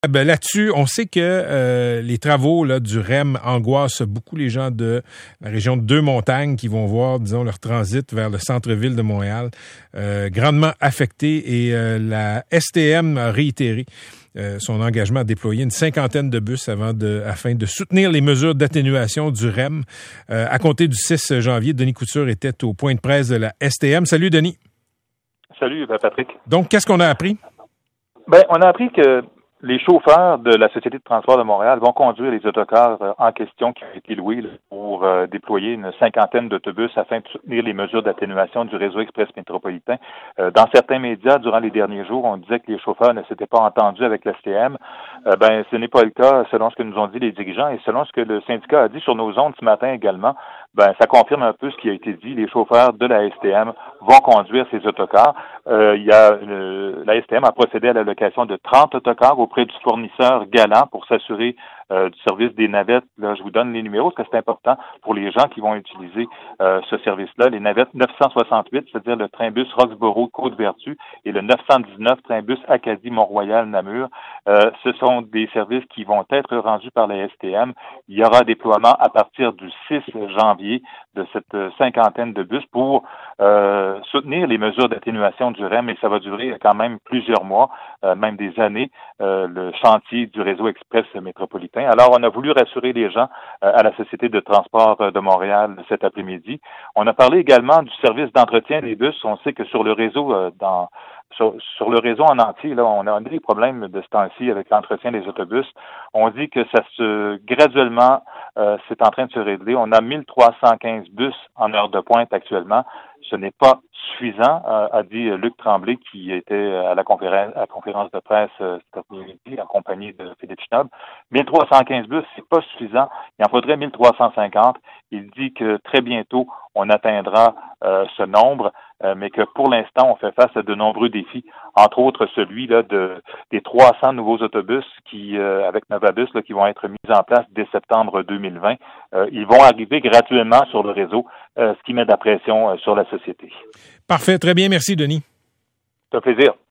Ben là-dessus, on sait que les travaux là, du REM angoissent beaucoup les gens de la région de Deux-Montagnes qui vont voir, disons, leur transit vers le centre-ville de Montréal grandement affecté et la STM a réitéré son engagement à déployer une cinquantaine de bus afin de soutenir les mesures d'atténuation du REM. À compter du 6 janvier, Denis Couture était au point de presse de la STM. Salut, Denis. Salut, Patrick. Donc, qu'est-ce qu'on a appris? On a appris que les chauffeurs de la Société de transport de Montréal vont conduire les autocars en question qui ont été loués pour déployer une cinquantaine d'autobus afin de soutenir les mesures d'atténuation du réseau express métropolitain. Dans certains médias, durant les derniers jours, on disait que les chauffeurs ne s'étaient pas entendus avec l'STM. Ce n'est pas le cas selon ce que nous ont dit les dirigeants et selon ce que le syndicat a dit sur nos ondes ce matin également. Ça confirme un peu ce qui a été dit. Les chauffeurs de la STM vont conduire ces autocars. La STM a procédé à la location de 30 autocars auprès du fournisseur Galant pour s'assurer du service des navettes. Là, je vous donne les numéros parce que c'est important pour les gens qui vont utiliser ce service-là. Les navettes 968, c'est-à-dire le train-bus Roxborough-Côte-Vertu et le 919 train-bus Acadie-Mont-Royal-Namur. Ce sont des services qui vont être rendus par la STM. Il y aura un déploiement à partir du 6 janvier de cette cinquantaine de bus pour soutenir les mesures d'atténuation du REM et ça va durer quand même plusieurs mois, même des années, le chantier du réseau express métropolitain. Alors, on a voulu rassurer les gens à la Société de transport de Montréal cet après-midi. On a parlé également du service d'entretien des bus. On sait que sur le réseau sur le réseau en entier, là, on a des problèmes de ce temps-ci avec l'entretien des autobus. On dit que graduellement, c'est en train de se régler. On a 1315 bus en heure de pointe actuellement. Ce n'est pas suffisant, a dit Luc Tremblay, qui était à la conférence de presse cet après-midi en compagnie de Philippe Schnob. 1315 bus, c'est pas suffisant. Il en faudrait 1350. Il dit que très bientôt, on atteindra ce nombre, mais que pour l'instant, on fait face à de nombreux défis, entre autres celui-là des 300 nouveaux autobus avec Novabus, qui vont être mis en place dès septembre 2020. Ils vont arriver gratuitement sur le réseau, ce qui met de la pression sur la société. Parfait, très bien, merci Denis. C'est un plaisir.